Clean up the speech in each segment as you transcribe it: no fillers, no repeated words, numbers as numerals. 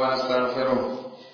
ونستغفره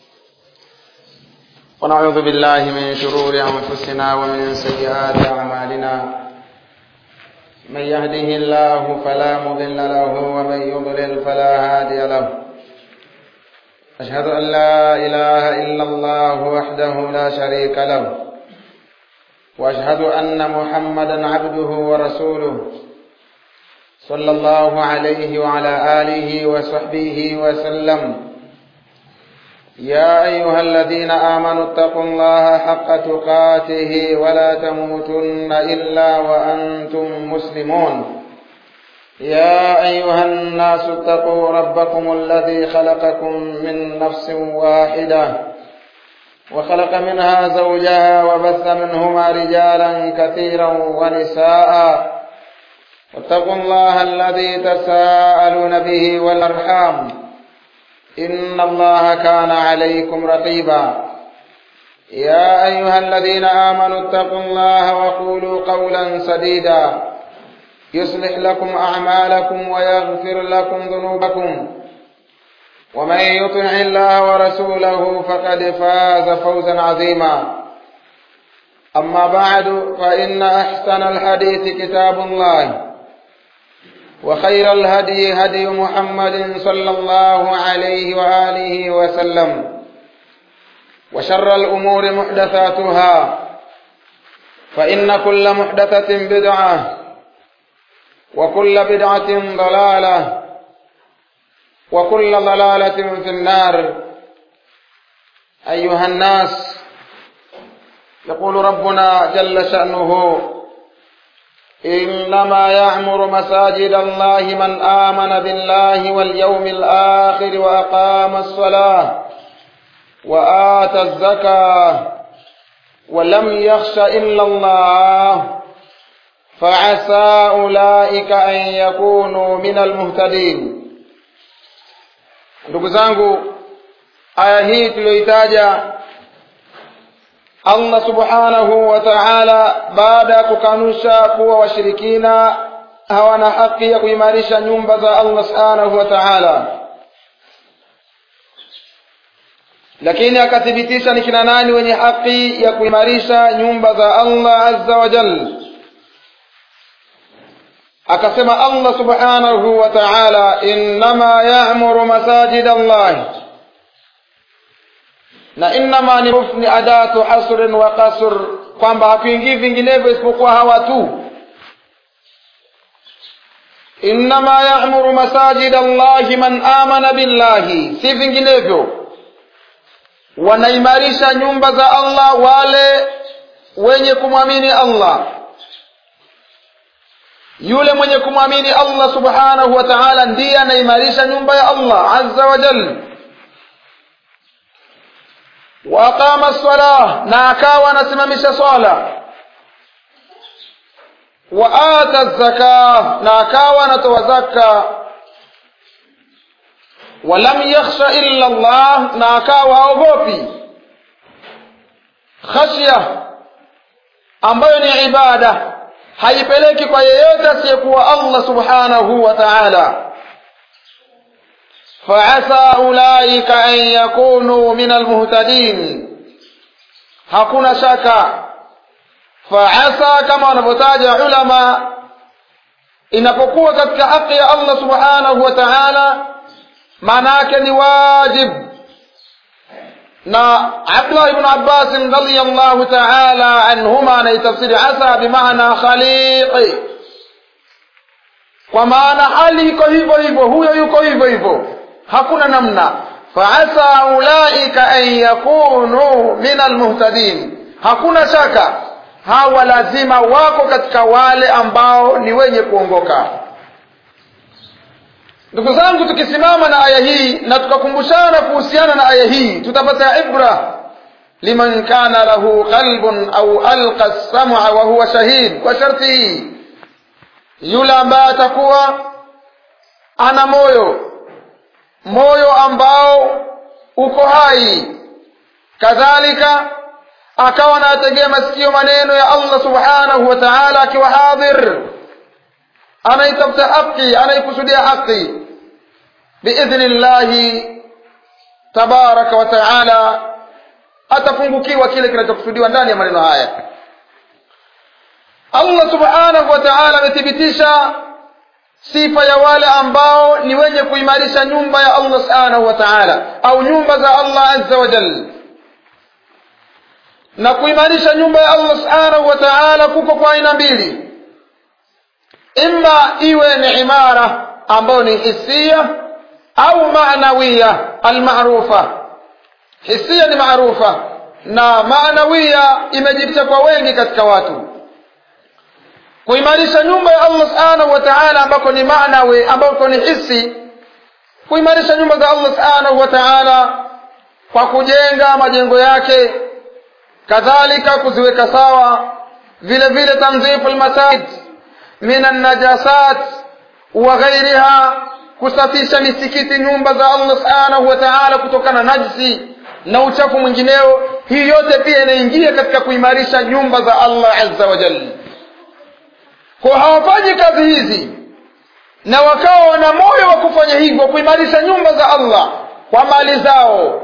ونعوذ بالله من شرور أنفسنا ومن سيئات أعمالنا من يهده الله فلا مضل له ومن يضلل فلا هادي له أشهد أن لا إله إلا الله وحده لا شريك له وأشهد أن محمدا عبده ورسوله صلى الله عليه وعلى آله وصحبه وسلم. يا أيها الذين آمنوا اتقوا الله حق تقاته ولا تموتن إلا وأنتم مسلمون. يا أيها الناس اتقوا ربكم الذي خلقكم من نفس واحدة وخلق منها زوجها وبث منهما رجالا كثيرا ونساء واتقوا الله الذي تساءلون به والأرحام إن الله كان عليكم رقيبا. يا أيها الذين آمنوا اتقوا الله وقولوا قولا سديدا يصلح لكم أعمالكم ويغفر لكم ذنوبكم ومن يطع الله ورسوله فقد فاز فوزا عظيما. أما بعد فإن أحسن الحديث كتاب الله وخير الهدي هدي محمد صلى الله عليه وآله وسلم وشر الأمور محدثاتها فإن كل محدثة بدعة وكل بدعة ضلالة وكل ضلالة في النار. أيها الناس، يقول ربنا جل شأنه: إنما يعمر مساجد الله من آمن بالله واليوم الآخر وأقام الصلاة وآتى الزكاة ولم يخش إلا الله فعسى أولئك أن يكونوا من المهتدين. Ndugu zangu, aya hii tuliyoitaja, Allah subhanahu wa ta'ala baada ya kukanusha kuwa washirikina hawana haki ya kuimarisha nyumba za Allah subhanahu wa ta'ala, lakini akathibitisha ni kina nani wenye haki ya kuimarisha nyumba za Allah azza wa jalla. Akasema Allah subhanahu wa ta'ala: innama ya'muru masajid Allah. Na innama ni rufni adatu hasrin wa qasr, kwamba hakuingii vinginevyo isipokuwa hawa tu. Innama ya'muru masajid Allah man amana billahi, si vinginevyo. Wanaimarisha nyumba za Allah wale wenye kumwamini Allah. Yule mwenye kumwamini Allah subhanahu wa ta'ala ndiye anaimarisha nyumba ya Allah azza wa jalla. Wa aqama as-salah, na akawa anasimamisha swala. Wa ata az-zakah, na akawa anatoa zaka. Wa lam yakhsha illa Allah, na akawa haogopi. Khashya ambayo ni ibada haipeleki kwa yeyote asiyekuwa Allah subhanahu wa ta'ala. فعسى أولئك أن يكونوا من المهتدين. hakuna shaka فعسى kama wanavyotaja ulama, inapokuwa katika haki ya Allah subhanahu wa ta'ala maana yake ni wajib. Na Abdullah ibn Abbas radhiyallahu ta'ala anhuma anaitafsiri asa bimaana khaliqi, kwa maana hali iko hivyo hivyo, huyo yuko hivyo hivyo, hakuna namna. Fa'asa ulaika an yakunu min almuhtadin, hakuna shaka hawa lazima wako katika wale ambao ni wenye kuongoka. Ndugu zangu, tukisimama na aya hii na tukakumbushana kuhusiana na aya hii, tutapata ibra liman kana lahu qalbun au alqa as-sam'a wa huwa shahid. Kwa sharti hii, yule ambaye atakuwa ana moyo ambao uko hai, kadhalika akawa anategea masikio maneno ya Allah subhanahu wa ta'ala akiwa hadhir, anaitafuta haki, anaikusudia haki, biidhnillahi tabaraka wa taala atafungukiwa kile kinachokusudiwa ndani ya maneno haya. Allah subhanahu wa ta'ala amethibitisha sifa ya wale ambao ni wenye kuimarisha nyumba ya Allah subhanahu wa ta'ala au nyumba za Allah azza wa jalla. Na kuimarisha nyumba ya Allah subhanahu wa ta'ala kuko kwa aina mbili. Imma iwe ni imara ambayo ni hisia au maanawiya almaarufa. Hisia ni maarufa na maanawiya imejificha kwa wengi katika watu. Kuimarisha nyumba ya Allah subhanahu wa ta'ala ambako ni maanawi, ambako ni hisi, kuimarisha nyumba za Allah subhanahu wa ta'ala kwa kujenga majengo yake, kadhalika kuziweka sawa, vile vile tanzifu almasajid min an-najasat wa ghayriha, kusafisha misikiti, nyumba za Allah subhanahu wa ta'ala kutokana na najisi na uchafu mwingineo. Hii yote pia inaingia katika kuimarisha nyumba za Allah azza wa jalla. Kwa hawafanyi kazi hizi na wakawa wana moyo wa kufanya hivyo, kuimarisha nyumba za Allah kwa mali zao,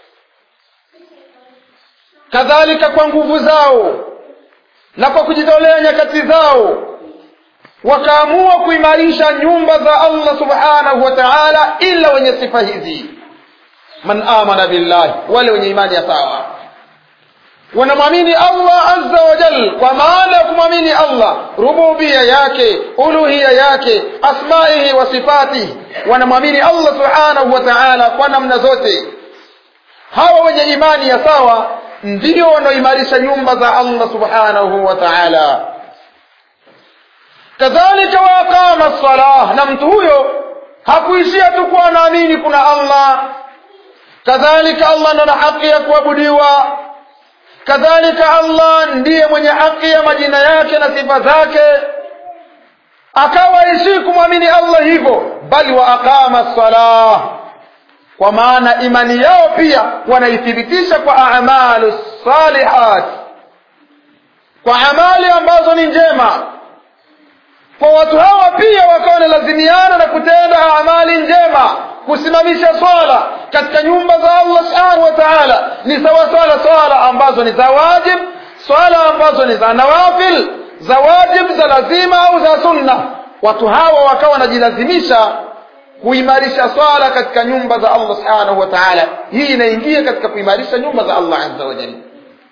kadhalika kwa nguvu zao na kwa kujitolea nyakati zao, wakaamua kuimarisha nyumba za Allah subhanahu wa ta'ala, ila wenye sifa hizi: man amana billahi, wale wenye imani ya sawa, wanamwamini Allah azza wa jalla. Kwa maana ya kumwamini Allah, rububia yake, uluhia yake, asmaihi wa sifatihi, wanamwamini Allah subhanahu wa ta'ala kwa namna zote. Hawa wenye imani ya sawa ndio wanaoimarisha nyumba za Allah subhanahu wa ta'ala. Kadhalika wa aqama as-salah, na mtu huyo hakuishia tu kuwa anaamini kuna Allah, kadhalika Allah ana haki ya kuabudiwa, kadhalika Allah ndiye mwenye haki ya majina yake na sifa zake, akawa ishi kumwamini Allah hivyo, bali wa aqama as-salah, kwa maana imani yao pia wanaithibitisha kwa a'malu salihat, kwa amali ambazo ni njema. Kwa watu hawa pia wakawa lazimiana na kutenda amali njema, kusimamisha swala katika nyumba za Allah subhanahu wa ta'ala ni sawa swala ambazo ni za wajib, swala ambazo ni za nawafil, za wajib, za lazima au za sunna. Watu hawa wakawa wanajilazimisha kuimarisha swala katika nyumba za Allah subhanahu wa ta'ala. Hii inaingia katika kuimarisha nyumba za Allah azza wa jalla.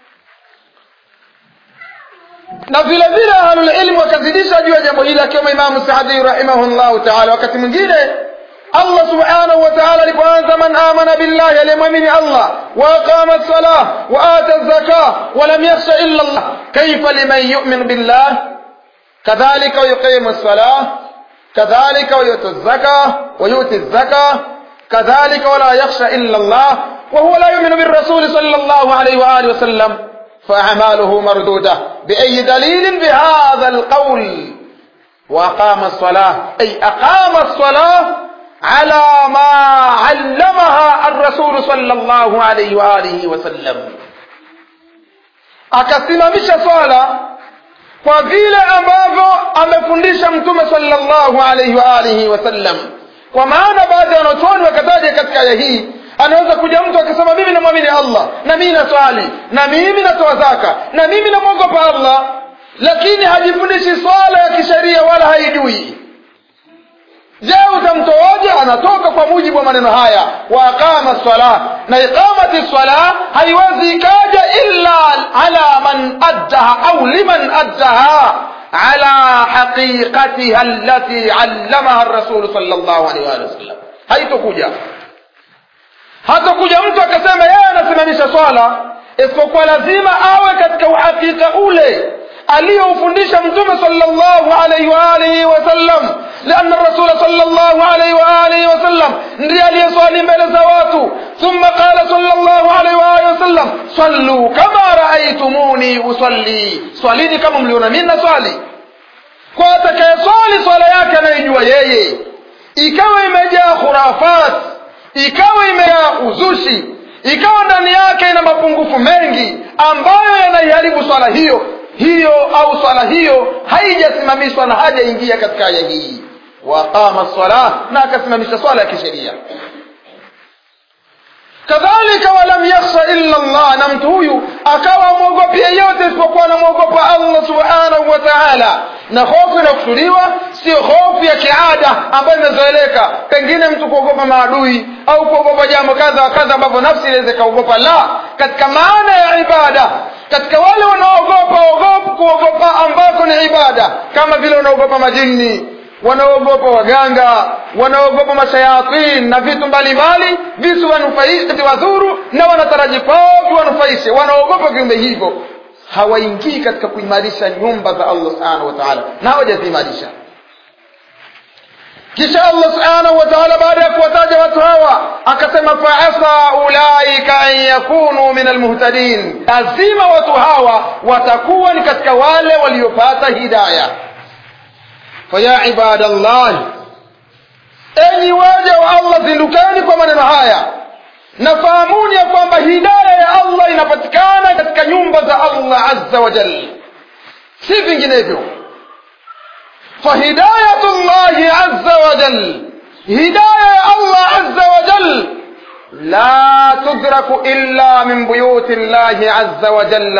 Na vile vile ahlul ilm wakazidisha juu ya jambo hili, kama Imam Saadi rahimahullah ta'ala. Wakati mwingine Allah subhanahu wa ta'ala alipoanza man amana billahi, alimwamini Allah, wa aqama as-salah wa ata az-zakah wa lam yakhsha illa Allah, kayfa liman yu'min billah kadhalika yuqimu as-salah kadhalika yu'ti az-zakah wa yu'ti az-zakah kadhalika wa la yakhsha illa Allah wa huwa la yu'minu bir-rasul sallallahu alayhi wa alihi wa sallam فأعماله مردودة. بأي دليل بهذا القول؟ وأقام الصلاة، أي أقام الصلاة على ما علمها الرسول صلى الله عليه وآله وسلم، akasimamisha swala kwa vile ambavyo amefundisha mtume sallallahu alayhi wa alihi wasallam. Kwa maana baadhi ya wanachuoni wakataja katika aya hii, anaweza kuja mtu akisema mimi namwamini Allah na mimi naswali na mimi natoa zaka na mimi namuogopa Allah, lakini hajifundishi swala ya kisheria wala haijui. Je, utamtoaje? Anatoka kwa mujibu wa maneno haya, wa aqama as-salah. Na iqamati as-salah haiwezi ikaja illa ala man addaha au liman addaha ala haqiqatiha allati allamaha ar-rasul sallallahu alaihi wa sallam. Haitokuja hatakuja mtu akasema yeye anasimamisha swala, isipokuwa lazima awe katika uhakika ule aliyofundisha mtume sallallahu alayhi wa alihi wasallam. Lianna rasul sallallahu alayhi wa alihi wasallam ndiye aliyeswali mbele za watu, thumma qala sallallahu alayhi wa alihi wasallam sallu kama raaitumuni usalli, swalini kama mliona mimi naswali. Kwa atakayeswali swala yake anayojua yeye, ikawa imejaa khurafat, ikawa imejaa uzushi, ikawa ndani yake ina mapungufu mengi ambayo yanaiharibu swala hiyo au swala hiyo haijasimamishwa na hajaingia katika aya hii. Wa qama as-salah, na akasimamisha swala ya kisheria. kadhalika walam yakhsha illa Allah, na mtu huyu akawa muogopi yeyote isipokuwa anamuogopa Allah subhanahu wa ta'ala. Na hofu inakusudiwa sio hofu ya kiada ambayo inazoeleka, pengine mtu kuogopa maadui au kuogopa jambo kadha kadha ambavyo nafsi inaweza kaogopa. La, katika maana ya ibada, katika wale kuogopa ambako ni ibada, kama vile wanaogopa majini, wanaogopa waganga, wanaogopa mashayatin na vitu mbalimbali visu wanufaisha wadhuru na wanataraji pavu wanufaishe, wanaogopa viumbe hivyo, hawaingii katika kuimarisha nyumba za Allah subhanahu wa ta'ala, na hawajaziimarisha. Kisha Allah subhanahu wa ta'ala baada ya kuwataja watu hawa akasema fa'asa ulaika an yakunu min almuhtadin, lazima watu hawa watakuwa ni katika wale waliopata hidayah. Faya ibadallah, enyi waja wa Allah, zindukeni kwa maneno haya na fahamuni ya kwamba hidayah ya Allah inapatikana katika nyumba za Allah azza wa jalla, si vinginevyo. فهداية الله عز وجل، هداية الله عز وجل لا تدرك إلا من بيوت الله عز وجل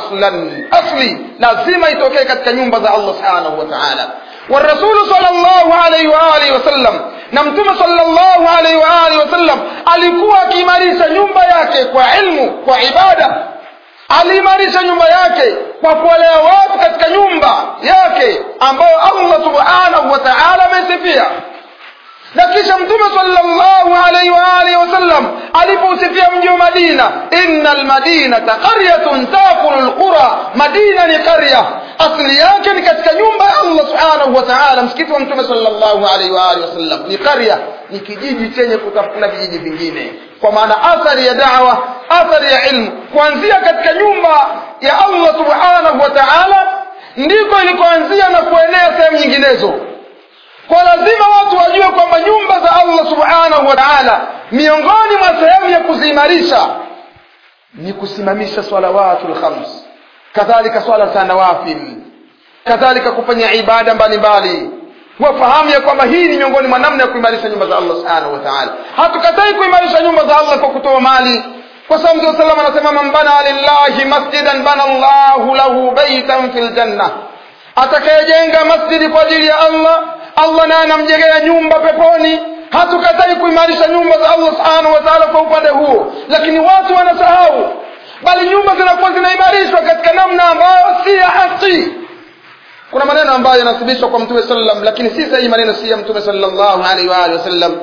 أصلي لازم يتوكي katika nyumba za Allah subhanahu wa ta'ala. والرسول صلى الله عليه وآله وسلم, na mtume sallallahu alaihi wa alihi wasallam alikuwa akiimarisha nyumba yake kwa ilmu, kwa ibada. Aliimarisha nyumba yake kwa kuwalea watu katika nyumba yake ambayo Allah subhanahu wa ta'ala amesifia. Na kisha mtume sallallahu alaihi wa alihi wasallam alipousifia mji wa Madina, innal madinata qaryatun taqulu alqura, Madina ni qarya, asili yake ni katika nyumba ya Allah subhanahu wa ta'ala. Msikiti wa mtume sallallahu alaihi wa alihi wasallam ni qarya, ni kijiji chenye kutafuna vijiji vingine, kwa maana athari ya da'wa, athari ya ilmu kuanzia katika nyumba ya Allah subhanahu wa ta'ala ndiko ilikoanzia na kuenea sehemu nyinginezo. Kwa lazima watu wajue kwamba nyumba za Allah subhanahu wa ta'ala, miongoni mwa sehemu ya kuziimarisha ni kusimamisha salawatul khams, kadhalika swala za nawafil, kadhalika kufanya ibada mbalimbali. Wafahamu ya kwamba hii ni miongoni mwa namna ya kuimarisha nyumba za Allah subhanahu wa ta'ala. Hatukatai kuimarisha nyumba za Allah kwa kutoa mali, kwa sababu Mtume sallallahu alayhi wasallam anasema man bana lillahi masjidan bana Allahu lahu baytan fil janna, atakayejenga masjidi kwa ajili ya Allah, Allah naye anamjengea nyumba peponi. Hatukatai kuimarisha nyumba za Allah subhanahu wa ta'ala kwa upande huo, lakini watu wanasahau, bali nyumba zinakuwa zinaimarishwa katika namna ambayo si ya haki. Kuna maneno ambayo yanasibishwa kwa Mtume sallam, lakini si sahihi, maneno si ya Mtume sallallahu alaihi wa alihi wasallam,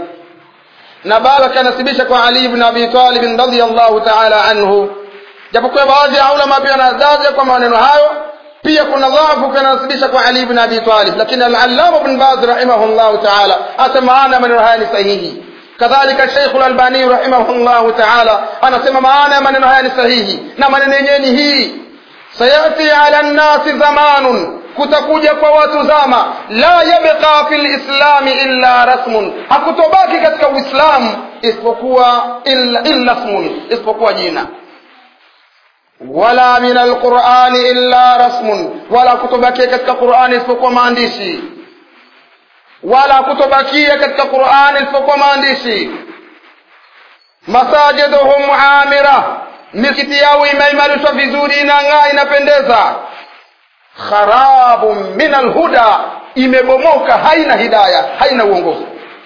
na bali kanasibisha kwa Ali ibn Abi Talib radhiyallahu ta'ala anhu, japokuwa baadhi ya ulama pia wanadaja kwa maneno hayo. Pia kuna dhaifu kanasibisha kwa Ali ibn Abi Talib, lakini al-Allama ibn Baz rahimahullahu ta'ala asema maana maneno haya ni sahihi. Kadhalika Sheikh al-Albani rahimahullahu ta'ala anasema maana ya maneno haya ni sahihi, na maneno yenyewe ni hii: sayati ala an-nasi zamanun, kutakuja kwa watu zama, la yabqa fil islam illa rasmun, hakutobaki katika Uislamu isipokuwa illa ismun, isipokuwa jina. Wala min alqur'ani illa rasmun, wala kutobakia katika Qur'ani isipokuwa maandishi, wala kutobakia katika Qur'ani isipokuwa maandishi. Masajiduhum amira, misikiti yao imeimarishwa vizuri, inang'aa, inapendeza. Kharabun min alhuda, imebomoka, haina hidayah, haina uongofu.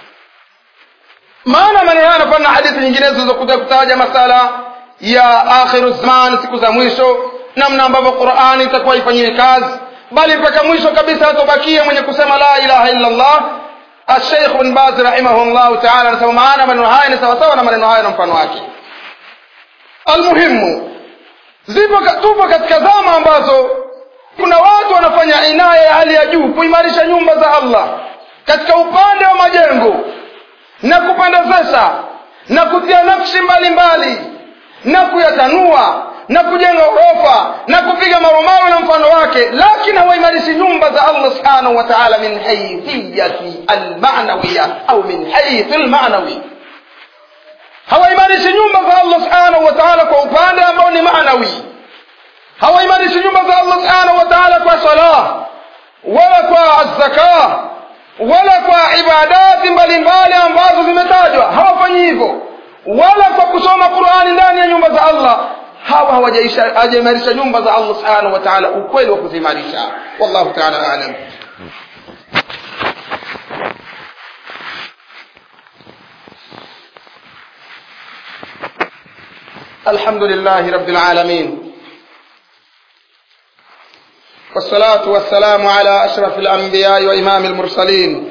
Maana maneno haya na hadithi nyinginezo zilizokuja kutaja masala ya akhiru zaman, siku za mwisho, namna ambavyo Qur'ani itakuwa ifanyiwe kazi, bali mpaka mwisho kabisa hatobakia mwenye kusema la ilaha illa Allah. Al-Sheikh Ibn Baz rahimahullah ta'ala anasema maana maneno haya ni sawa sawa na maneno haya na mfano wake. Almuhimu, tupo katika zama ambazo kuna watu wanafanya inaya ya hali ya juu kuimarisha nyumba za Allah katika upande wa majengo na kupendezesha na kutia nakshi mbalimbali na kuyatanua na kujenga ghorofa na kupiga marumaru na mfano wake, lakini hawaimarishi nyumba za Allah subhanahu wa ta'ala min haythiyati al-ma'nawiyya au min hayth al-ma'nawi. Hawaimarishi nyumba za Allah subhanahu wa ta'ala kwa upande ambao ni maanawi. Hawaimarishi nyumba za Allah subhanahu wa ta'ala kwa sala wala kwa zakah wala kwa ibadati mbalimbali ambazo zimetajwa. Hawafanyi hivyo. wala kwa kusoma Qur'ani ndani ya nyumba za Allah, hawa hawajaimarisha nyumba za Allah subhanahu wa ta'ala ukweli wa kuzimarisha. Wallahu ta'ala a'lam. Alhamdulillahi rabbil alamin, wassalatu wassalamu ala ashrafil anbiya'i wa imamil mursalin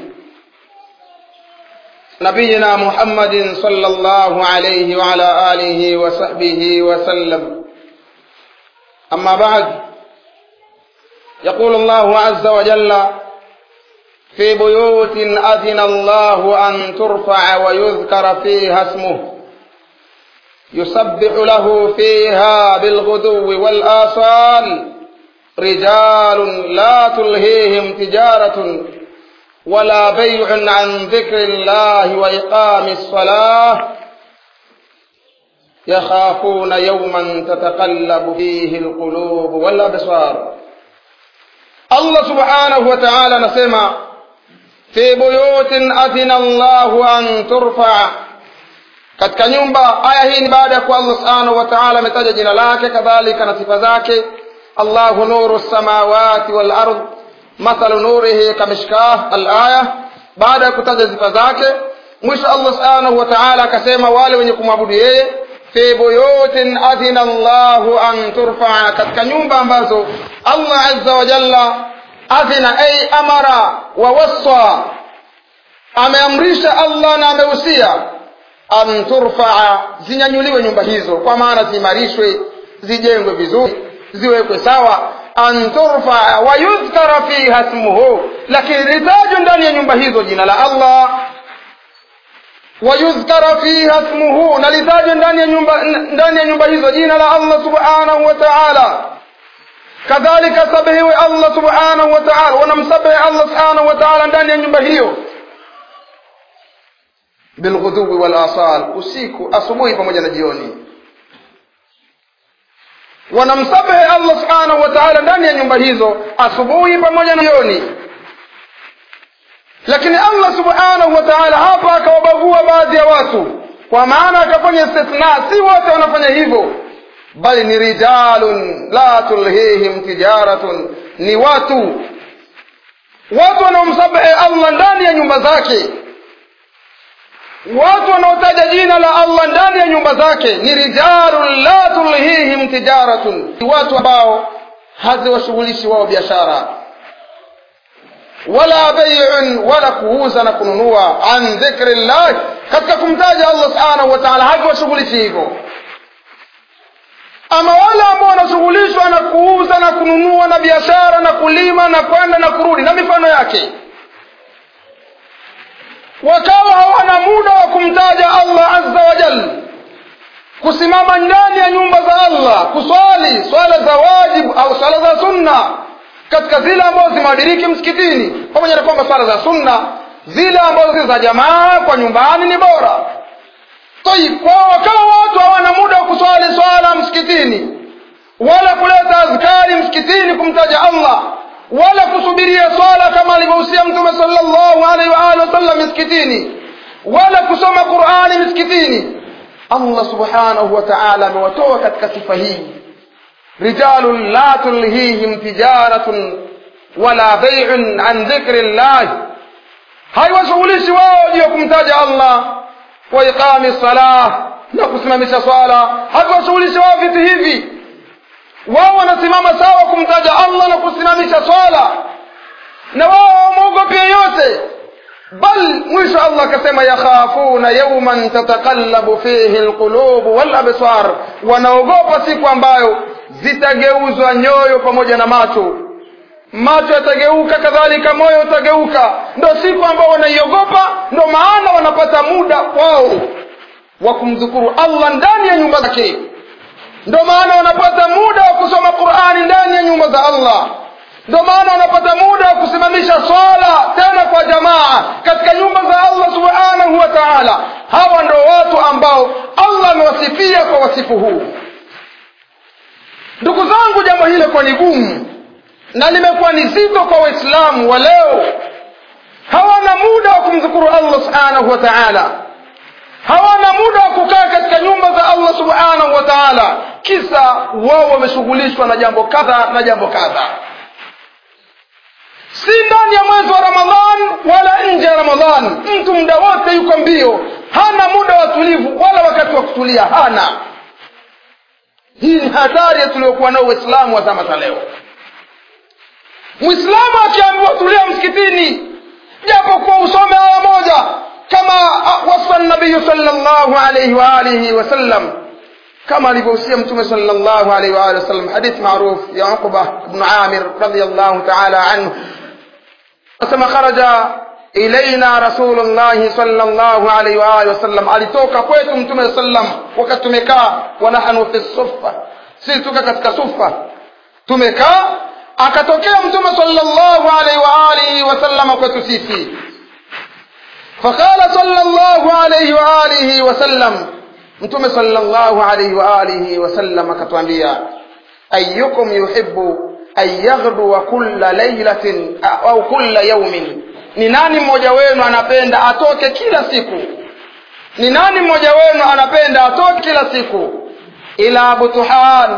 نبينا محمد صلى الله عليه وعلى آله وصحبه وسلم. أما بعد، يقول الله عز وجل في بيوت أذن الله أن ترفع ويذكر فيها اسمه يسبح له فيها بالغدو والآصال رجال لا تلهيهم تجارة ولا بيع عن ذكر الله وإقام الصلاة يخافون يوما تتقلب فيه القلوب والأبصار. الله سبحانه وتعالى نسمع في بيوت أذن الله أن ترفع. Katika nyumba, aya hii ni baada ya kwa Allah subhanahu wa ta'ala ametaja jina lake kadhalika na sifa zake. Allahu nuru samawati wal ardh mathalu nurihi kamishkah, al-aya. Baada ya kutaja sifa zake, mwisho Allah subhanahu wa ta'ala akasema wale wenye kumwabudu yeye, fi buyutin adhina Allahu an turfa, katika nyumba ambazo Allah azza wa jalla adhina ay amara wa wassa, ameamrisha Allah na amehusia an turfa, zinyanyuliwe nyumba hizo, kwa maana zimarishwe, zijengwe vizuri, ziwekwe sawa. An turfa wa yuzkara fiha ismuhu, lakini litajwe ndani ya nyumba hizo jina la Allah. Wa yuzkara fiha ismuhu, na litajwe ndani ya nyumba hizo jina la Allah subhanahu wa ta'ala. Kadhalika sabihiwe Allah subhanahu wa ta'ala, wanamsabihi Allah subhanahu wa ta'ala ndani ya nyumba hiyo bilghudwi wal asal, usiku, asubuhi pamoja na jioni. Wanamsabihi Allah subhanahu wa ta'ala ndani ya nyumba hizo asubuhi pamoja na jioni. Lakini Allah subhanahu wa ta'ala hapa akawabagua baadhi ya watu, kwa maana akafanya istithna, si wote wanafanya hivyo, bali ni rijalun la tulhihim tijaratun, ni watu wanaomsabihi Allah ndani ya nyumba zake, watu wanaotaja jina la Allah ndani ya nyumba zake. Ni rijalun la tulhihim tijaratun, ni watu ambao haziwashughulishi wao biashara, wala bay'un, wala kuuza na kununua, an dhikrillah, katika kumtaja Allah subhanahu wa ta'ala haziwashughulishi hivyo. Ama wale ambao wanashughulishwa na kuuza na kununua na biashara na kulima na kwenda na kurudi na mifano yake, wakawa hawana muda wa kumtaja Allah azza wa jalla, kusimama ndani ya nyumba za Allah, kuswali swala za wajibu au swala za sunna, katika zile ambazo zimadiriki msikitini, pamoja na kwamba swala za sunna zile ambazo za jamaa kwa nyumbani ni bora. Kwa wakawa watu hawana muda wa kuswali swala msikitini, wala kuleta azkari msikitini kumtaja Allah, wala kusubiria swala kama alivyohusia Mtume sallallahu alaihi wa alihi wasallam msikitini, wala kusoma Qur'ani msikitini. Allah subhanahu wa ta'ala amewatoa katika sifa hii, rijalun la tulhihim tijaratun wala bay'un an dhikrillah, haiwashughulishi wao juu ya kumtaja Allah, wa iqami salah, na kusimamisha swala, haiwashughulishi wao vitu hivi. Wao wanasimama sawa kumtaja Allah na kusimamisha swala, na wao hawaogopi yote, bal mwisho Allah akasema yakhafuna yawman tataqallabu fihi alqulub wal absar, wanaogopa siku ambayo zitageuzwa nyoyo pamoja na macho yatageuka, kadhalika moyo utageuka. Ndio siku ambayo wanaiogopa, ndio maana wanapata muda wao wa kumdhukuru Allah ndani ya nyumba zake, ndio maana wanapata muda wa kusoma Qur'ani ndani ya nyumba za Allah, ndio maana wanapata muda wa kusimamisha swala tena kwa jamaa katika nyumba za Allah subhanahu wa ta'ala. Hawa ndio watu ambao Allah amewasifia kwa wasifu huu. Ndugu zangu, jambo hilo kwa ni gumu na limekuwa ni zito kwa Waislamu wa leo. Hawana muda wa kumdhukuru Allah subhanahu wa ta'ala, hawana muda wa kukaa katika nyumba za Allah subhanahu wa ta'ala, kisa wao wameshughulishwa na jambo kadha na jambo kadha. Si ndani ya mwezi wa Ramadhan wala nje ya Ramadhan, mtu muda wote yuko mbio, hana muda wa tulivu wala wakati wa kutulia hana. Hii ni hatari tuliyokuwa nao Uislamu wa zama za leo. Muislamu akiambiwa tulia msikitini, japo kwa usome aya moja, kama wasa nabii sallallahu alayhi wa alihi wasallam, kama alivyohusia mtume sallallahu alayhi wa alihi wasallam, hadith maruf ya Uqba ibn Amir radiyallahu ta'ala anhu, asema kharaja ilaina rasulullah sallallahu alayhi wa alihi wasallam, alitoka kwetu mtume sallam wakati tumekaa, wa nahnu fi suffa, sisi tuka katika sufa tumekaa, akatokea mtume sallallahu alayhi wa alihi wasallam kwetu sisi. فقال صلى الله عليه وآله وسلم, mtume sallallahu alayhi wa alihi wasallam akatuambia, ayyukum yuhibbu an yaghdu kulla laylatin au kulla yawmin, ni nani mmoja wenu anapenda atoke kila siku? Ni nani mmoja wenu anapenda atoke kila siku ila Butuhan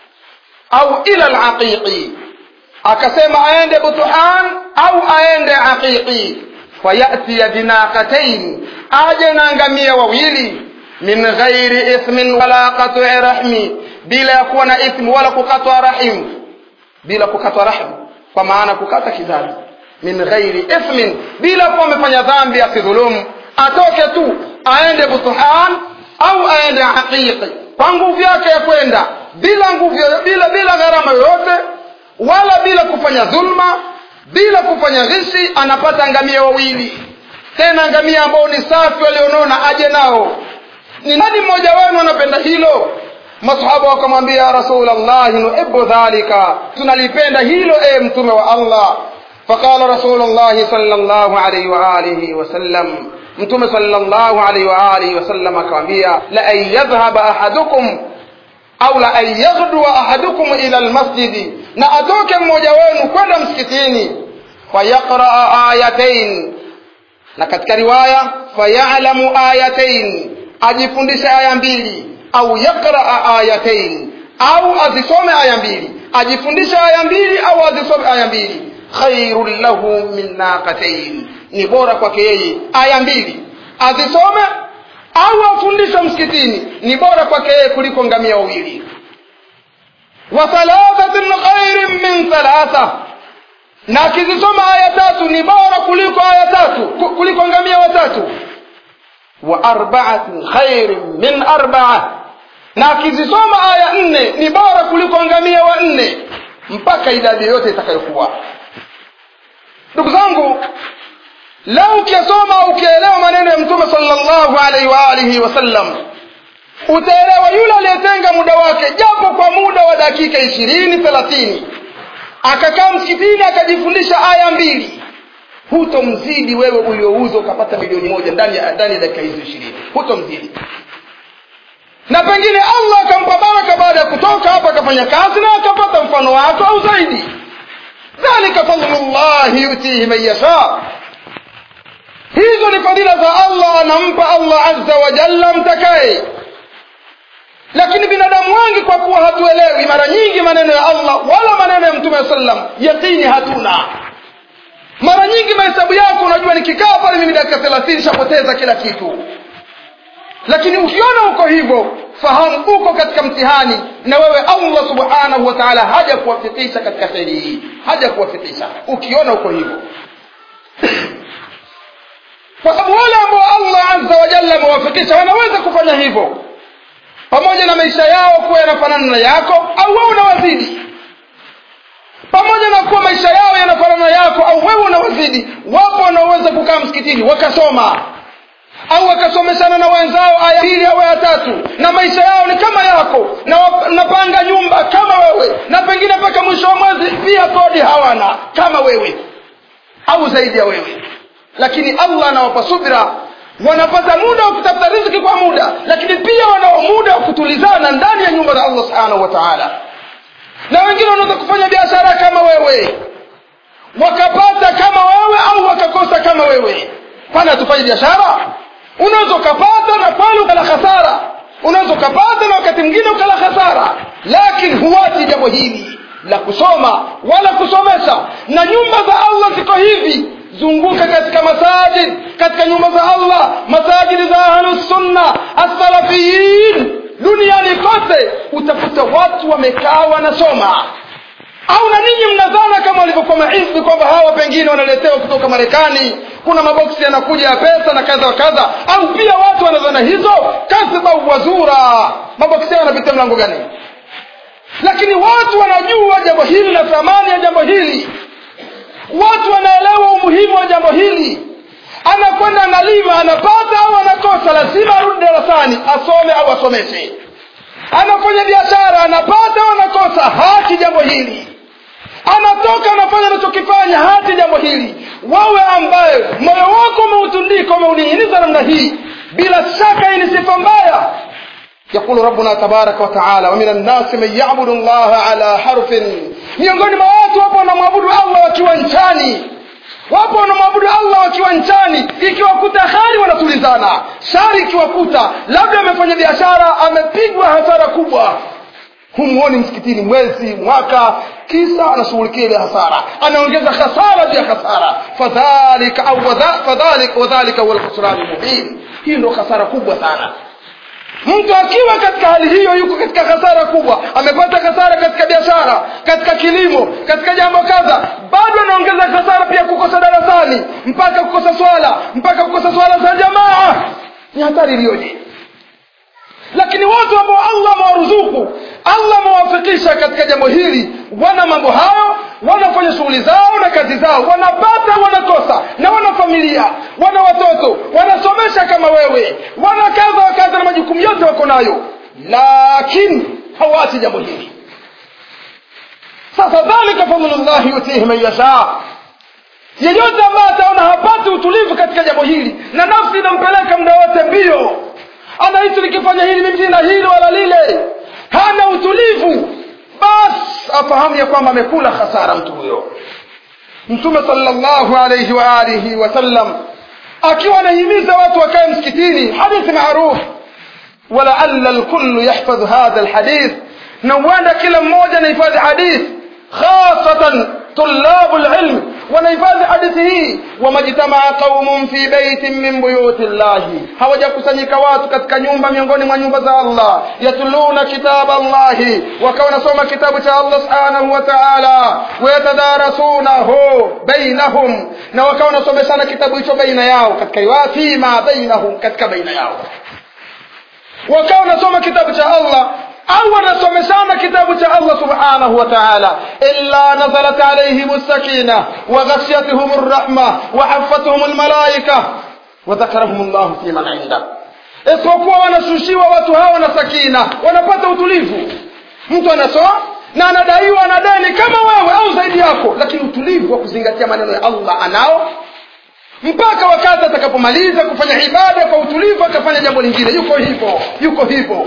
au ila al-Aqiqi? Akasema aende Butuhan au aende Aqiqi. fayati binaqatayn, aje na ngamia wawili, min ghairi ithmin wala qat'i rahmi, bila kuwa na ithmi wala kukatwa rahim, bila kukatwa rahim kwa maana kukata kizazi. Min ghairi ithmin, bila kuwa amefanya dhambi ya kidhulum, atoke tu aende Butuhan au aende Aqiqi kwa nguvu yake ya kwenda, bila nguvu, bila gharama yoyote, wala bila kufanya dhulma, bila kufanya ghishi, anapata ngamia wawili, tena ngamia ambao ni safi walionona, aje nao. Ni nani mmoja wenu anapenda hilo? Masahaba wakamwambia, ya Rasulullah, nuhibbu dhalika, tunalipenda hilo mtume wa Allah. Faqala Rasulullah sallallahu alayhi wa alihi wasallam, mtume sallallahu alayhi wa alihi wasallam akamwambia, la an yadhhaba ahadukum au la an yaghdu ahadukum ila almasjid, na atoke mmoja wenu kwenda msikitini, fayaqra ayatayn, na katika riwaya fayalamu ayatayn, ajifundishe aya mbili, au yaqra ayatayn, au azisome aya mbili, ajifundishe aya mbili au azisome aya mbili. Khairul lahu min naqatayn, ni bora kwake yeye aya mbili azisome au afundishe msikitini, ni bora kwake yeye kuliko ngamia wawili. Wa thalathatun khairin min thalatha, na akizisoma aya tatu ni bora kuliko aya tatu, kuliko ngamia watatu. Wa arba'atun khairin min arba'a, na akizisoma aya 4 ni bora kuliko ngamia wa 4, mpaka idadi yote itakayokuwa. Ndugu zangu, lau ukisoma au ukielewa maneno ya mtume sallallahu alayhi wa alihi wasallam, utaelewa yule aliyetenga muda wake japo kwa muda wa dakika 20-30, akakaa msikitini akajifundisha aya mbili, hutomzidi wewe uliouza ukapata milioni 1 ndani ya dakika hizo 20, hutomzidi. Na pengine Allah akampa baraka baada ya kutoka hapa, akafanya kazi na akapata mfano wake au zaidi. Dhalika fadlullah yutihi man yasha, hizo ni fadhila za Allah, anampa Allah azza wa jalla mtakaye. Lakini binadamu wengi, kwa kuwa hatuelewi mara nyingi maneno ya Allah wala maneno ya mtume sallam, yakini hatuna. Mara nyingi mahesabu yako unajua, nikikaa pale mimi dakika 30 shapoteza kila kitu. Lakini ukiona uko hivyo, fahamu uko katika mtihani, na wewe Allah subhanahu wa ta'ala haja kuwafikisha katika kheri hii, haja kuwafikisha ukiona uko hivyo. Kwa sababu wale ambao Allah azza wa jalla amewafikisha wanaweza kufanya hivyo, pamoja na maisha yao kuwa yanafanana na yako au wewe unawazidi, pamoja na kuwa maisha yao yanafanana na yako au wewe unawazidi. Wapo wanaoweza kukaa msikitini wakasoma au wakasomeshana na wenzao aya 2 au aya 3, na maisha yao ni kama yako, na napanga nyumba kama wewe, na pengine mpaka mwisho wa mwezi pia kodi hawana kama wewe au zaidi ya wewe. Lakini Allah anawapa subira, wanapata muda wa kutafuta riziki kwa muda, lakini pia wana muda wa kutulizana ndani ya nyumba za Allah subhanahu wa ta'ala. Na wengine wanaweza kufanya biashara kama wewe, wakapata kama wewe au wakakosa kama wewe. Kwani tufanye biashara? Unaweza kupata na kweli ukala hasara, unaweza kupata na wakati mwingine ukala hasara, lakini huachi jambo hili la kusoma wala kusomesha. Na nyumba za Allah ziko hivi, zunguka katika masajid, katika nyumba za Allah, masajid za Ahlus Sunna as-Salafiyin duniani kote, utakuta watu wamekaa wanasoma. Au na ninyi mnadhana kama walivyokuwa mahizbi kwamba hawa pengine wanaletewa kutoka Marekani, kuna maboksi yanakuja ya pesa na kadha wa kadha? Au pia watu wanadhana hizo kasba wazura, maboksi yanapita mlango gani? Lakini watu wanajua jambo hili na thamani ya jambo hili, watu wanaelewa umuhimu wa jambo hili. Anakwenda analima, anapata au anakosa, lazima arudi darasani asome au asomeshe. Anafanya biashara, anapata au anakosa, haki jambo hili. Anatoka anafanya anachokifanya, haki jambo hili. Wawe ambaye moyo wako umeutundika, umeunihiniza namna hii, bila shaka hii ni sifa mbaya. يقول ربنا تبارك وتعالى ومن الناس من يعبد الله على حرف. miongoni mwa watu wapo wanamwabudu Allah wakiwa nchani, wapo wanamwabudu Allah wakiwa nchani. Ikiwakuta khari wanatulizana, shari ikiwakuta labda amefanya biashara amepigwa hasara kubwa, humuoni msikitini mwezi mwaka, kisa anashughulikia ile hasara, anaongeza hasara juu ya hasara. Fadhalika wal khusran mubin. Hii ndio hasara kubwa sana. Mtu akiwa katika hali hiyo yuko katika hasara kubwa. Amepata hasara katika biashara, katika kilimo, katika jambo kadha, bado anaongeza hasara pia kukosa darasani, mpaka kukosa swala za jamaa. Ni hatari iliyoje. Lakini watu ambao Allah amewaruzuku, Allah amewafikisha katika jambo hili, wana mambo hayo, wanafanya shughuli zao na kazi zao, wanapata wanakosa, na wana familia, wana watoto, wanasomesha kama wewe, wana kadha na majukumu yote wako nayo, lakini hawaachi jambo hili. Sasa dhalika fadlullah yutihi man yasha. Yeyote ambaye ataona hapati utulivu katika jambo hili, na nafsi inampeleka muda wote mbio, anahisi nikifanya hili mimi sina hilo wala lile, hana utulivu, bas afahamu ya kwamba amekula hasara mtu huyo. Mtume sallallahu alayhi wa alihi wasallam akiwa anahimiza watu wakae msikitini, hadithi maarufu, wala alla alkullu yahfadh hadha alhadith, na wanda kila mmoja anahifadhi hadith, khasatan طلاب العلم wanahifadhi hadithi hii. Wamajtamaa qaumun fi baitin min buyuti Allah, hawajakusanyika watu katika nyumba miongoni mwa nyumba za Allah, yatluna kitaba Allah, wakawa nasoma kitabu cha Allah subhanahu wa ta'ala, wayatadarasunahu bainahum, na wakawa nasomeshana kitabu hicho baina yao, katika riwaya ma bainahum, katika baina yao wakawa nasoma kitabu cha Allah au wanasomeshana kitabu cha Allah subhanahu wa ta'ala. Illa nazalat alayhim as-sakina wa ghashiyatuhum ar-rahma wa haffatuhum al-malaika wa dhakarahum Allah fi man 'inda. Isipokuwa wanashushiwa watu hawa na sakina, wanapata utulivu. Mtu anasoma na anadaiwa na deni kama wewe au zaidi yako, lakini utulivu wa kuzingatia maneno ya Allah anao, mpaka wakati atakapomaliza kufanya ibada kwa utulivu akafanya jambo lingine, yuko hivyo.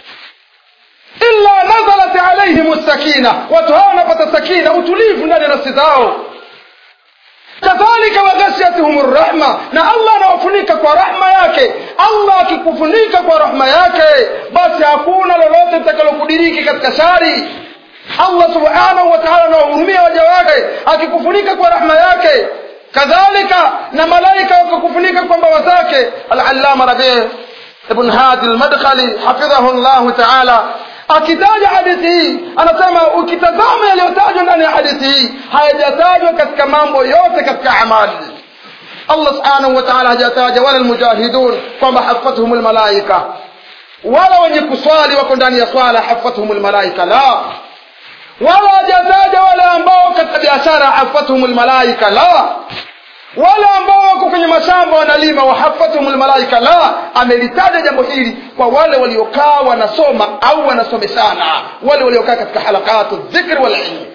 Illa nazalat alayhim as-sakina, watu hao wanapata sakina, utulivu ndani ya nafsi zao. Kadhalika waghashiyatuhum ar-rahma, na Allah anawafunika kwa rahma yake. Allah akikufunika kwa rahma yake, basi hakuna lolote litakalokudiriki katika shari. Allah subhanahu wa ta'ala anawahurumia waja wake akikufunika kwa rahma yake. Kadhalika na malaika wakakufunika kwa mbawa zake. Al-Allama Rabi' ibn Hadi al-Madkhali hafidhahu Allah ta'ala akitaja hadithi hii anasema, ukitazama yaliyotajwa ndani ya hadithi hii hayajatajwa katika mambo yote katika amali. Allah subhanahu wa ta'ala hajataja wala almujahidun kwamba haffatuhumul malaika, wala wenye kuswali wako ndani ya swala haffatuhumul malaika, la. Wala hajataja wala ambao katika biashara haffatuhumul malaika, la. Wala ambao wako kwenye mashamba wanalima wa haffatuhumul malaika, la. Amelitaja jambo hili kwa wale waliokaa wanasoma au wanasomeshana, wale waliokaa katika halakatu dhikr wal ilm.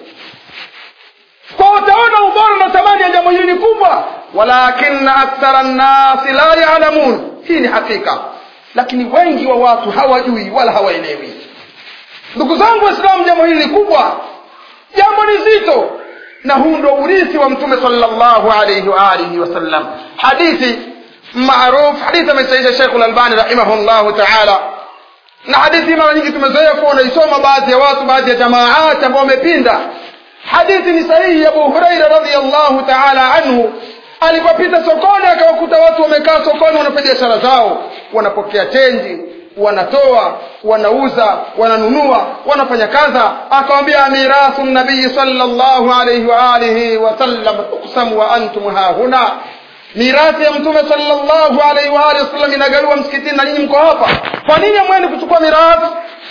Kwa utaona ubora na thamani ya jambo hili kubwa. Walakin akthara an-nas la ya'lamun, hii ni hakika, lakini wengi wa watu hawajui wala hawaelewi. Ndugu zangu Waislamu, jambo hili kubwa, jambo ni zito, na huu ndio urithi wa Mtume sallallahu alayhi wa alihi wasallam. Hadithi maarufu, hadithi amesahihisha Sheikh Al-Albani rahimahullah ta'ala. Na hadithi mara nyingi tumezoea kuona isoma baadhi ya watu, baadhi ya jamaat ambao wamepinda. Hadithi ni sahihi ya Abu Hurairah radhiyallahu ta'ala anhu, alipopita sokoni akawakuta watu wamekaa sokoni wanafanya biashara zao, wanapokea chenji, wanatoa, wanauza, wananunua, wanafanya kadha. Akamwambia mirasu nabii sallallahu alayhi wa alihi wa sallam tuqsam wa antum hahuna, mirathi ya mtume sallallahu alayhi wa alihi wasallam inagawiwa msikitini na nyinyi mko hapa. Kwa nini mwende kuchukua mirathi?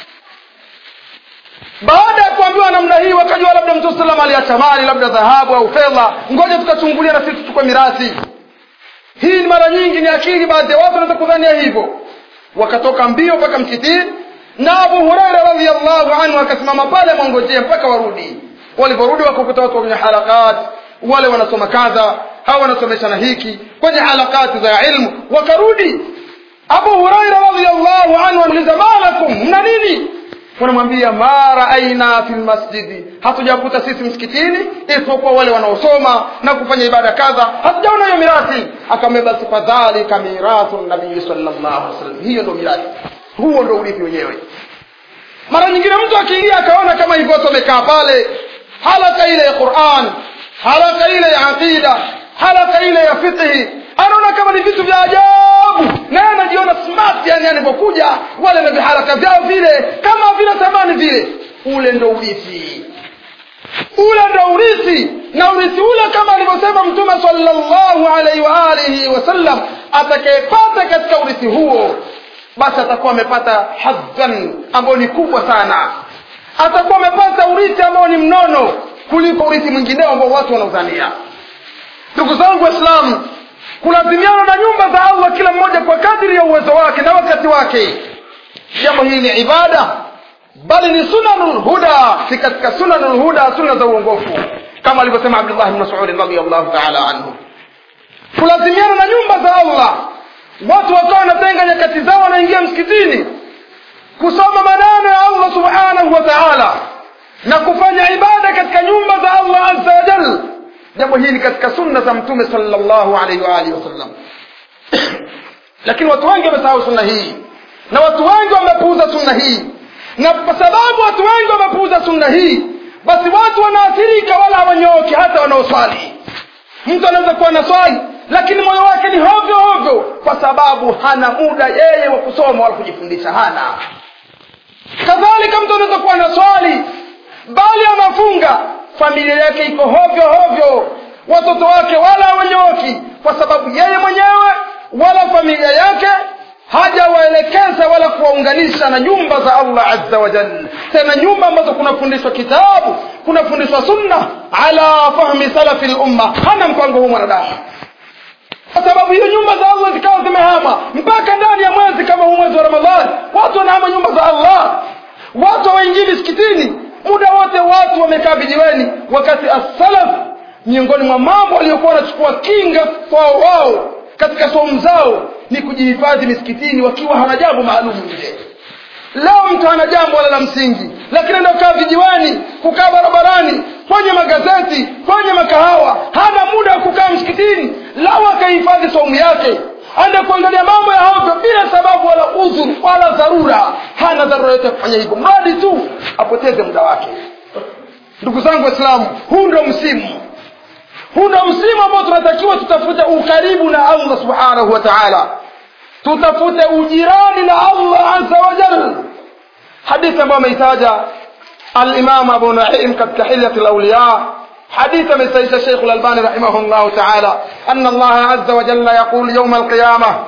Baada ya kuambiwa namna hii wakajua labda mtume sallallahu alayhi aliacha mali, labda dhahabu au fedha, ngoja tukachungulia na sisi tuchukue mirathi. Hii mara nyingi ni akili baadhi ya watu wanaweza kudhania hivyo. Wakatoka mbio mpaka msikitini, na Abu Hurairah radhiyallahu anhu akasimama pale mwangojea mpaka warudi. Waliporudi wakakuta watu kwenye halakat, wale wanasoma kadha, hawa wanasomeshana hiki kwenye halakati za ilmu. Wakarudi, Abu Hurairah radhiyallahu anhu aliuliza malakum, mna nini? Wanamwambia ma raaina fil masjidi, hatujakuta sisi msikitini isipokuwa wale wanaosoma na kufanya ibada kadha, hatujaona hiyo mirathi. Akamwambia basi fadhalika mirathu nabii sallallahu alaihi wasallam, hiyo ndio mirathi, huo ndio urithi wenyewe. Mara nyingine mtu akiingia akaona kama hivyo tumekaa pale, halaka ile ya Qur'an, halaka ile ya aqida, halaka ile ya fiqh, anaona kama ni vitu vya ajabu, na anajiona smart, yani anapokuja wale na viharaka vyao vile kama vile zamani vile. Ule ndio urithi, ule ndio urithi. Na urithi ule kama alivyosema mtume sallallahu alaihi wa alihi wasallam, atakayepata katika urithi huo basi atakuwa amepata hadhan ambao ni kubwa sana, atakuwa amepata urithi ambao ni mnono kuliko urithi mwingine ambao watu wanaudhania. Ndugu zangu Waislamu, kulazimiana na nyumba za Allah kila mmoja kwa kadri ya uwezo wake na wakati wake, jambo hili ni ibada, bali ni sunanul huda, si katika sunanul huda, sunna za uongofu, kama alivyosema Abdullah ibn Mas'ud radhiyallahu ta'ala anhu. Kulazimiana na nyumba za Allah, watu wakawa wanatenga nyakati zao, wanaingia msikitini kusoma maneno ya Allah subhanahu wa ta'ala na kufanya ibada katika nyumba za Allah azza wa jalla. Jambo hili katika sunna za mtume sallallahu alaihi wa alihi wasallam. Lakini watu wengi wamesahau sunna hii, na watu wengi wamepuuza sunna hii, na kwa sababu watu wengi wamepuuza sunna hii, basi watu wanaathirika wala hawanyooki hata wanaoswali. Mtu anaweza kuwa na swali lakini moyo wake ni hovyo hovyo, kwa sababu hana muda yeye wa kusoma wala kujifundisha, hana. Kadhalika mtu anaweza kuwa na swali bali anafunga, familia yake iko hovyo hovyo, watoto wake wala hawanyooki, kwa sababu yeye mwenyewe wala familia yake hajawaelekeza wala kuwaunganisha na nyumba za Allah azza wa jalla, tena nyumba ambazo kunafundishwa kitabu, kunafundishwa sunna ala fahmi salafi al-umma. Hana mpango huu mwanadamu, kwa sababu hiyo nyumba za Allah zikawa zimehama mpaka ndani ya mwezi kama huu, mwezi wa Ramadhani. Watu wanahama nyumba za Allah, watu hawaingii msikitini, muda wote watu wamekaa vijiweni, wakati as-salaf miongoni mwa mambo waliokuwa wanachukua kinga kwa wao katika saumu zao ni kujihifadhi misikitini wakiwa hana jambo maalum nje. Leo mtu hana jambo wala la msingi, lakini ndio kaa vijiweni, kukaa barabarani, kwenye magazeti, kwenye makahawa, hana muda wa kukaa msikitini. Lao akahifadhi saumu yake, anda kuangalia mambo ya hovyo bila sababu wala udhuru wala dharura, hana dharura yote kufanya hivyo, mradi tu apoteze muda wake. Ndugu zangu Waislamu, huu ndio msimu, huu ndio msimu ambao tunatakiwa tutafute ukaribu na Allah subhanahu wa ta'ala, tutafute ujirani na Allah azza wa jalla. Hadithi ambayo ameitaja al-Imam Abu Nu'aym katika Hilyatul Awliya, حديث من سيد الشيخ الألباني رحمه الله تعالى أن الله عز وجل يقول يوم القيامة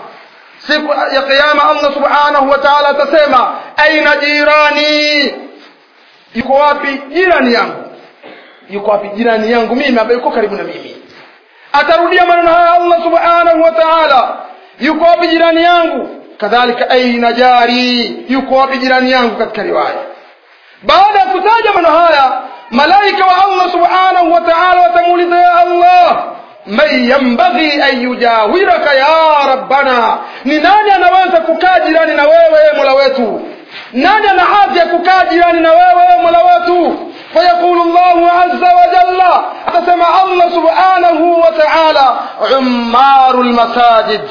يا قيامة الله سبحانه وتعالى تسمى أين جيراني؟ yuko wapi jirani yangu? Yuko wapi jirani yangu mimi ambaye yuko karibu na mimi? Atarudia maneno haya Allah subhanahu wa ta'ala, yuko wapi jirani yangu? Kadhalika aina jari, yuko wapi jirani yangu katika riwaya. Baada ya kutaja maneno haya, malaika wa Allah subhanahu wa ta'ala watamuuliza, ya Allah, man yanbaghi an yujawiraka ya rabbana, ni nani anaweza kukaa jirani na wewe Mola wetu? Nani ana hadhi ya kukaa jirani na wewe Mola wetu? Fayaqulu Allahu azza wa jalla, atasema Allah subhanahu wa ta'ala, ummarul masajid,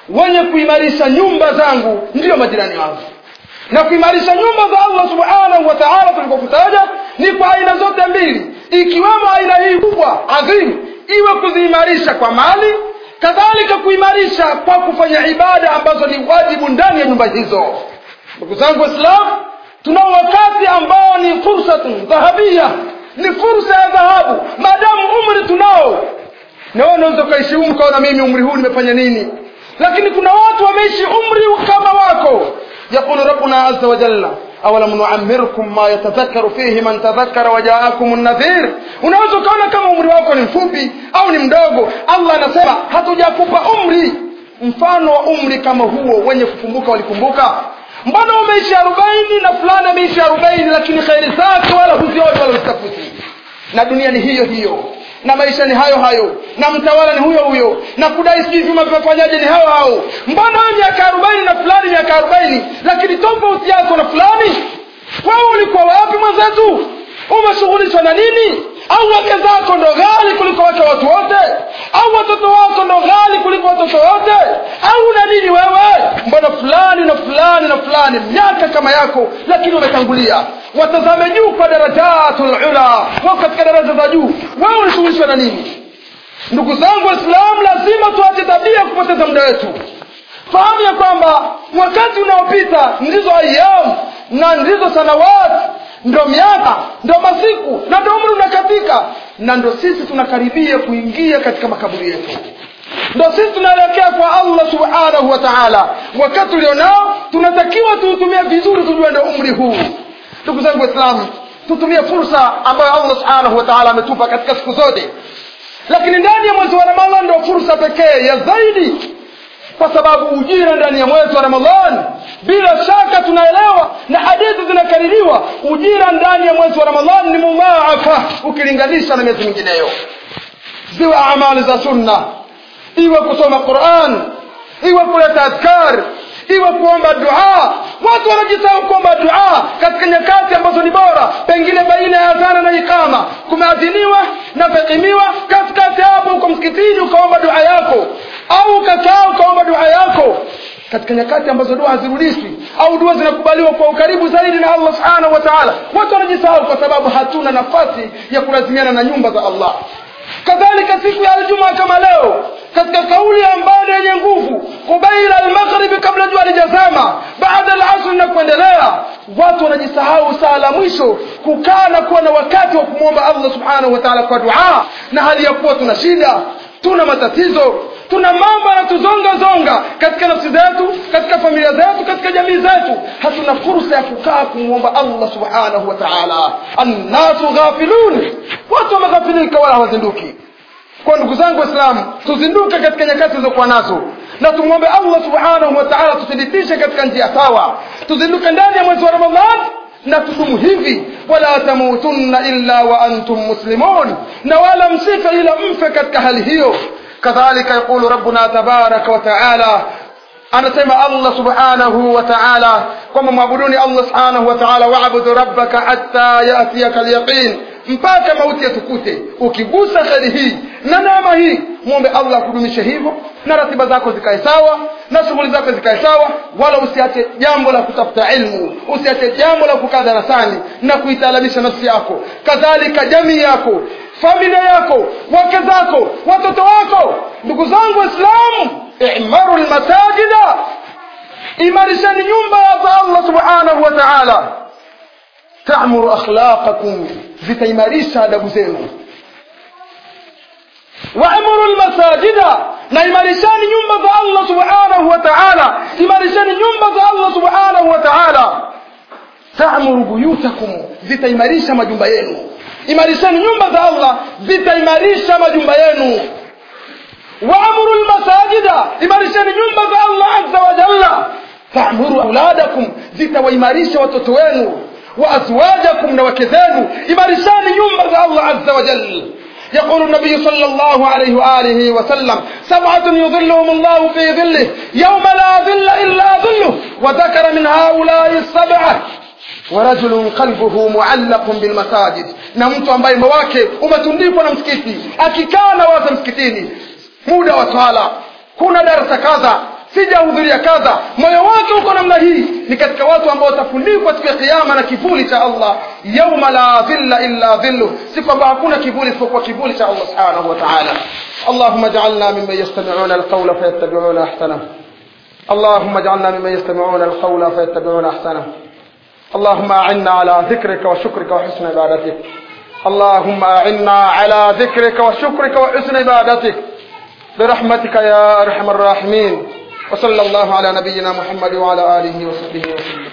wenye kuimarisha nyumba zangu ndio majirani wangu. Na kuimarisha nyumba za Allah subhanahu wa ta'ala tulipokutaja ni kwa aina zote mbili, ikiwemo aina hii kubwa adhim, iwe kuziimarisha kwa mali, kadhalika kuimarisha kwa kufanya ibada ambazo ni wajibu ndani ya nyumba hizo. Ndugu zangu Waislamu, tunao wakati ambao ni fursatun dhahabia, ni fursa ya dhahabu maadamu umri tunao. Na wewe unaweza kuishi kaona mimi umri huu nimefanya nini, lakini kuna watu wameishi umri kama wako. يقول ربنا عز وجل أولم نعمركم ما يتذكر فيه من تذكر وجاءكم النذير. unaweza kuona kama umri wako ni mfupi au ni mdogo. Allah anasema hatujakupa umri mfano wa umri kama huo, wenye kukumbuka walikumbuka. Mbona umeishi 40 na fulani ameishi 40 lakini khairi zake wala huzioni wala usitafuti? Na dunia ni hiyo hiyo, na maisha ni hayo hayo, na mtawala ni huyo huyo, na kudai sisi tumefanyaje ni hao hao. Mbona wewe miaka 40 na fulani miaka 40 lakini tofauti yako na fulani? Wewe ulikuwa wapi mwanzo? Umeshughulishwa na nini? Au wake zako ndo ghali kuliko wake watu wote? Au watoto wako ndo ghali kuliko watoto wote? Au na nini wewe? Mbona fulani na fulani na fulani miaka kama yako lakini umetangulia? Watazame juu kwa darajatul ula, wako katika daraja za juu. Wewe unashughulishwa na nini? Ndugu zangu Waislamu, lazima tuache tabia kupoteza muda wetu. Fahamu ya kwamba wakati unaopita ndizo ayyam na ndizo sanawati, ndo miaka, ndo masiku, na ndo umri unakatika, na ndo sisi tunakaribia kuingia katika makaburi yetu. Ndo sisi tunaelekea kwa Allah subhanahu wa ta'ala. Wakati ulionao tunatakiwa tuutumie vizuri, tujue ndo umri huu. Ndugu zangu Waislamu, tutumie fursa ambayo Allah subhanahu wa ta'ala ametupa katika siku zote, lakini ndani ya mwezi wa Ramadhani ndo fursa pekee ya zaidi, kwa sababu ujira ndani ya mwezi wa Ramadhani bila shaka tunaelewa na hadithi zinakaririwa, ujira ndani ya mwezi wa Ramadhani ni mudhaafa ukilinganisha na miezi mingineyo. Ziwe amali za sunna, iwe kusoma Qur'an, iwe kuleta adhkar, iwe kuomba dua. Watu wanajisahau kuomba dua katika nyakati ambazo ni bora, pengine baina ya adhana na ikama kumeadhiniwa na fakimiwa, katikati hapo uko msikitini ukaomba dua yako, au ukakaa ukaomba dua yako katika nyakati ambazo dua hazirudishwi au dua zinakubaliwa kwa ukaribu zaidi na Allah subhanahu wa ta'ala. Watu wanajisahau kwa sababu hatuna nafasi ya kulazimiana na nyumba za Allah. Kadhalika siku ya Ijumaa kama leo, katika kauli ambayo yenye nguvu, kubaila al-maghrib, kabla jua lijazama, baada al-asr na kuendelea, watu wanajisahau saa la mwisho kukaa na kuwa na wakati wa kumwomba Allah subhanahu wa ta'ala kwa dua, na hali ya kuwa tuna shida, tuna matatizo, tuna mambo yanatuzonga katika nafsi zetu, katika familia zetu, katika jamii zetu. Hatuna fursa ya kukaa kumwomba Allah subhanahu wa ta'ala. An-nasu ghafilun, watu wameghafilika wala hawazinduki. Kwa ndugu zangu Waislamu, tuzinduke katika nyakati zilizokuwa nazo, na tumwombe Allah subhanahu wa ta'ala tuthibitishe katika njia sawa. Tuzinduke ndani ya mwezi wa Ramadhani na tudumu hivi, wala tamutunna illa wa antum muslimun, na wala msife ila mfe katika hali hiyo. Kadhalika yaqulu rabbuna tabaraka wa ta'ala, anasema Allah subhanahu wa ta'ala kwamba muabuduni Allah subhanahu wa ta'ala, wa'budu rabbaka hatta ya'tiyaka al-yaqin, mpaka mauti yatukute. Ukigusa kheri hii na neema hii, muombe Allah kudumisha hivyo, na ratiba zako zikae sawa, na shughuli zako zikae sawa, wala usiache jambo la kutafuta ilmu, usiache jambo la kukaa darasani na kuitalamisha nafsi yako, kadhalika jamii yako, familia yako, wake zako, watoto wako. Ndugu zangu Waislamu, i'maru al-masajida, imarishani nyumba ya Allah subhanahu wa ta'ala. Ta'muru akhlaqakum, zitaimarisha adabu zenu. Wa'muru al-masajida, na imarishani nyumba za Allah subhanahu wa ta'ala, imarishani nyumba za Allah subhanahu wa ta'ala. Ta'muru buyutakum, zitaimarisha majumba yenu. Imarishani nyumba za Allah, zitaimarisha majumba yenu. Wa'muru al-masajida, imarishani nyumba za Allah azza wa jalla. Ta'muru auladakum, zitawaimarisha watoto wenu. Wa azwajakum, na wake zenu. Imarishani nyumba za Allah azza wa jalla. يقول النبي صلى الله عليه وآله وسلم: 7 يظلهم الله في ظله يوم لا ظل إلا ظله. وذكر من هؤلاء 7 ورجل قلبه معلق بالمساجد, na mtu ambaye moyo wake umetundikwa na msikiti, akikaa na watu msikitini muda wa swala, kuna darasa kadha, sijahudhuria kadha, moyo wake uko namna hii, ni katika watu ambao watafunikwa siku ya kiyama na kivuli cha Allah, yauma la dhilla illa dhillu, siku ambayo hakuna kivuli isipokuwa kivuli cha Allah subhanahu wa ta'ala. Allahumma ij'alna mimman yastami'una al-qawla fayattabi'una ahsana. اللهم اجعلنا ممن يستمعون القول فيتبعون احسنه. اللهم اعنا على ذكرك وشكرك وحسن عبادتك. اللهم اعنا على ذكرك وشكرك وحسن عبادتك برحمتك يا ارحم الراحمين. وصلى الله على نبينا محمد وعلى اله وصحبه وسلم.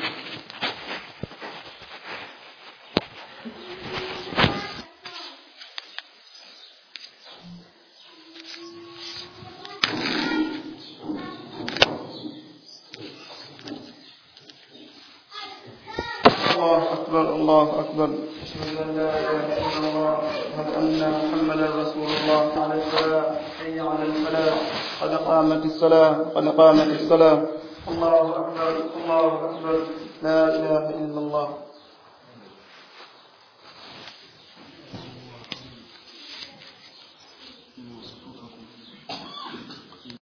الله أكبر الله أكبر. أشهد أن لا إله إلا الله وأشهد أن محمدا رسول الله. على الصلاة حي على الفلاح قد قامت الصلاة قد قامت الصلاة. الله أكبر الله أكبر لا إله إلا الله.